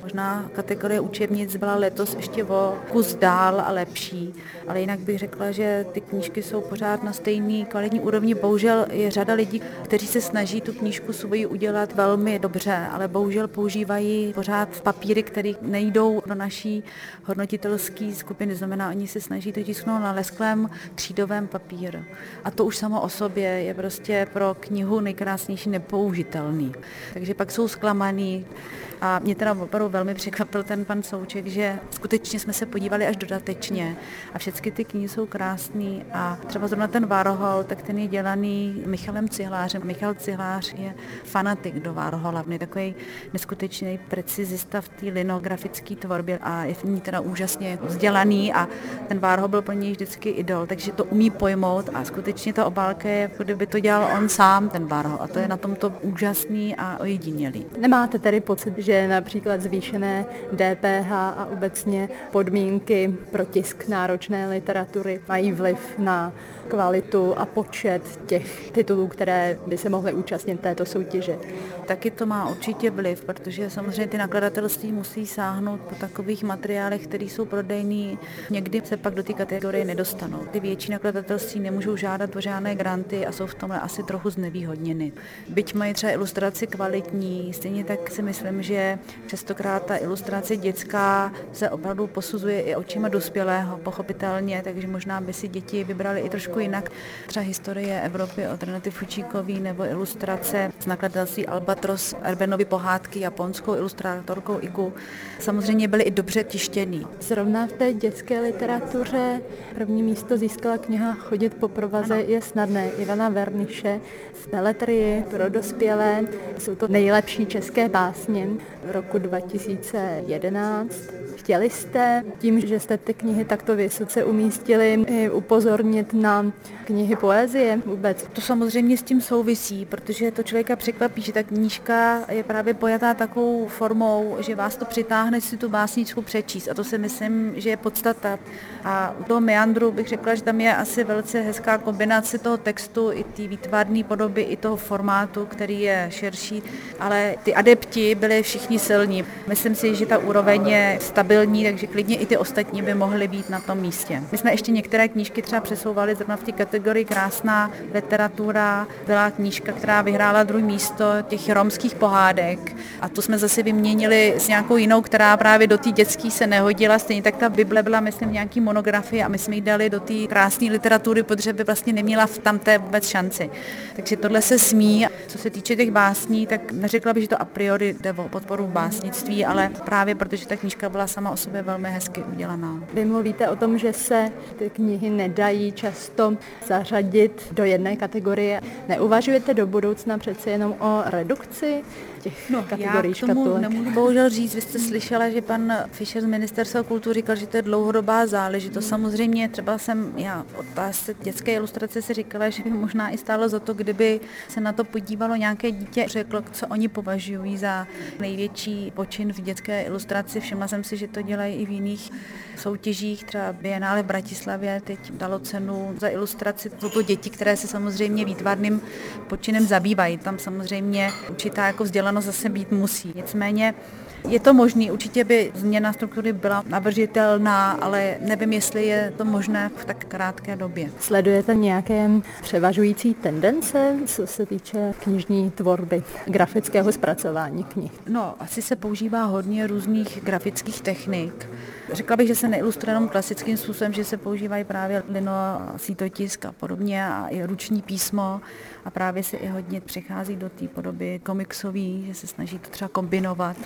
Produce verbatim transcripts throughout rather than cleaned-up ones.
Možná kategorie učebnic byla letos ještě o kus dál a lepší, ale jinak bych řekla, že ty knížky jsou pořád na stejný kvalitní úrovni. Bohužel je řada lidí, kteří se snaží tu knížku svoji udělat velmi dobře, ale bohužel používají pořád papíry, které nejdou do naší hodnotitelské skupiny. Znamená, oni se snaží to tisknout na lesklém třídovém papíru. A to už samo o sobě je prostě pro knihu nejkrásnější nepoužitelný. Takže pak jsou zklamaný. A mě teda opravdu velmi překvapil ten pan Souček, že skutečně jsme se podívali až dodatečně a všechny ty knihy jsou krásný a třeba zrovna ten Warhol, tak ten je dělaný Michalem Cihlářem. Michal Cihlář je fanatik do Warhola, je takový neskutečný precizista v té linografické tvorbě a je v ní teda úžasně vzdělaný a ten Warhol byl pro něj vždycky idol, takže to umí pojmout a skutečně ta obálka je, jako kdyby to dělal on sám, ten Warhol, a to je na tomto úžasný a ojedinělý. Nemáte tedy pocit, že například zvýšené D P H a obecně podmínky pro tisk náročné literatury mají vliv na kvalitu a počet těch titulů, které by se mohly účastnit této soutěže? Taky to má určitě vliv, protože samozřejmě ty nakladatelství musí sáhnout po takových materiálech, které jsou prodejný. Někdy se pak do té kategorie nedostanou. Ty větší nakladatelství nemůžou žádat o žádné granty a jsou v tomhle asi trochu znevýhodněny. Byť mají třeba ilustraci kvalitní, stejně tak si myslím, že častokrát ta ilustrace dětská se opravdu posuzuje i očima dospělého, pochopitelně, takže možná by si děti vybrali i trošku jinak. Třeba historie Evropy od Renate Fučíkový nebo ilustrace z nakladatelství Albatros, Erbenovy pohádky japonskou ilustrátorkou Iku. Samozřejmě byly i dobře tištěný. Zrovna v té dětské literatuře první místo získala kniha Chodit po provaze ano. je snadné Ivana Verniše v beletrii pro dospělé. Jsou to nejlepší české básně roku dva tisíce jedenáct. Chtěli jste tím, že jste ty knihy takto vysoce umístili, upozornit na knihy poezie vůbec? To samozřejmě s tím souvisí, protože to člověka překvapí, že ta knížka je právě pojatá takovou formou, že vás to přitáhne si tu básničku přečíst. A to si myslím, že je podstata. A u toho meandru bych řekla, že tam je asi velice hezká kombinace toho textu i té výtvarné podoby, i toho formátu, který je širší, ale ty adepti byli všichni silní. Myslím si, že ta úroveň je stabilní, takže klidně i ty ostatní by mohly být na tom místě. My jsme ještě některé knížky třeba přesouvali zrovna v té kategorii krásná literatura. Byla knížka, která vyhrála druhé místo těch romských pohádek a to jsme zase vyměnili s nějakou jinou, která právě do té dětské se nehodila. Stejně tak ta Bible byla, myslím, nějaký monografie a my jsme ji dali do té krásné literatury, protože by vlastně neměla v tamté vůbec šanci. Takže tohle se smí. Co se týče těch básní, tak neřekla bych, že to a priori jde o podporu básnictví, ale právě protože ta knížka byla sama o sobě velmi hezky udělaná. Vy mluvíte o tom, že se ty knihy nedají často zařadit do jedné kategorie. Neuvažujete do budoucna přece jenom o redukci těch no, kategorií škatulek? Já k tomu škatulek? nemůžu bohužel říct. Vy jste slyšela, že pan Fischer z Ministerstva kultury říkal, že to je dlouhodobá záležitost. Samozřejmě třeba jsem, já v otázce dětské ilustrace si říkala, že by možná i stálo za to, kdyby se na to podívalo nějaké dítě, řeklo, co oni považují za největší počin v dětské ilustraci. Všimla jsem si, že to dělají i v jiných soutěžích, třeba Biennále v Bratislavě teď dalo cenu za ilustraci. Jsou to děti, které se samozřejmě výtvarným počinem zabývají. Tam samozřejmě určitá jako vzdělanost zase být musí. Nicméně je to možné, určitě by změna struktury byla navržitelná, ale nevím, jestli je to možné v tak krátké době. Sledujete nějaké převažující tendence, co se týče knižní tvorby, grafického zpracování knih? No, asi se používá hodně různých grafických technik. Řekla bych, že se neilustruje jenom klasickým způsobem, že se používají právě lino, sítotisk a podobně a i ruční písmo a právě se i hodně přechází do té podoby komiksový, že se snaží to třeba kombinovat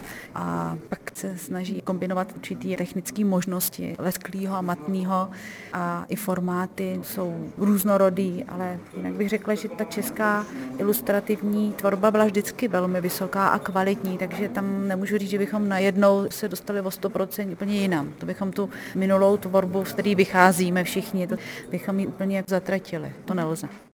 a pak se snaží kombinovat určitý technické možnosti lesklého a matného a i formáty jsou různorodý, ale jinak bych řekla, že ta česká ilustrativní tvorba byla vždycky velmi vysoká a kvalitní, takže tam nemůžu říct, že bychom najednou se dostali o sto procent úplně jinam. To bychom tu minulou tvorbu, z které vycházíme všichni, to bychom ji úplně zatratili. To nelze.